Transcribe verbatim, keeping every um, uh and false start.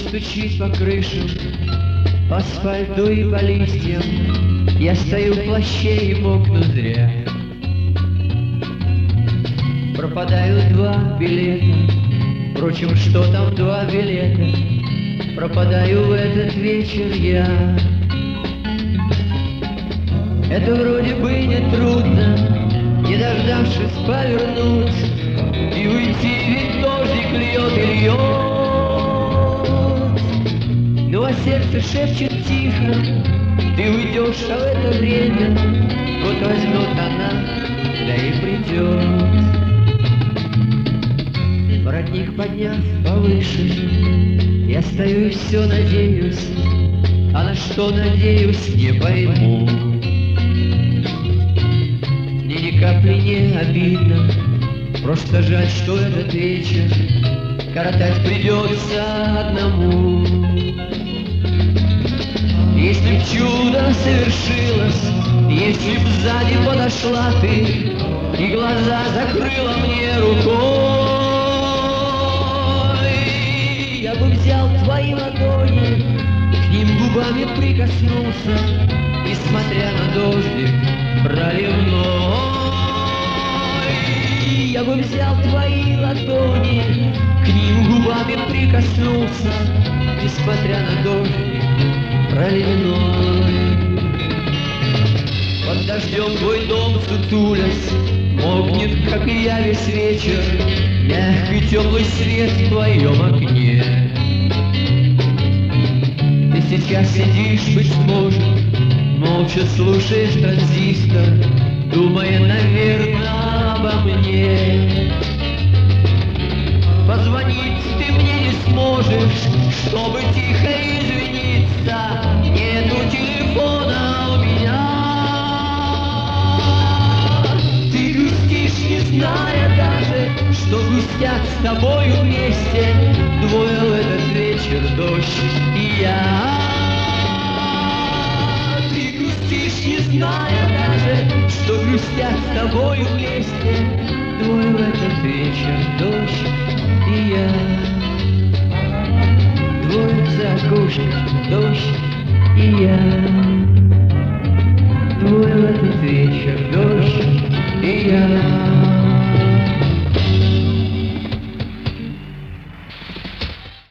стучит по крышам, по асфальту и по листьям. Я стою в плаще и мокну зря. Пропадают два билета. Впрочем, что там два билета? Пропадаю в этот вечер я. Это вроде бы не трудно, не дождавшись повернуть и уйти, ведь дождик льет и льет. Ну а сердце шепчет тихо: ты уйдешь, а в это время вот возьмет она, да и придет. Воротник подняв повыше, я стою и все надеюсь, а на что надеюсь, не пойму. Мне ни капли не обидно, просто жаль, что этот вечер коротать придется одному. Если б чудо совершилось, если б сзади подошла ты и глаза закрыла мне рукой, я бы взял твои ладони, к ним губами прикоснулся, и, смотря на дождик проливной, я бы взял твои ладони, к ним губами прикоснулся, и, смотря на дождик проливной. Под дождем твой дом сутулясь мокнет, как и я, весь вечер, мягкий теплый свет в твоем окне. Ты сейчас сидишь, быть может, молча слушаешь транзистор, думая, наверное, обо мне. Позвонить ты мне не сможешь, чтобы тихо извиниться, нету телефона у меня. Ты грустишь, не зная даже, что грустят с тобою вместе двое в этот вечер, дождь и я. Ты грустишь, не зная даже, что грустят с тобою вместе двое в этот вечер, дождь и я. Двое за окошком, дождь и я. Двое в этот вечер, дождь и я.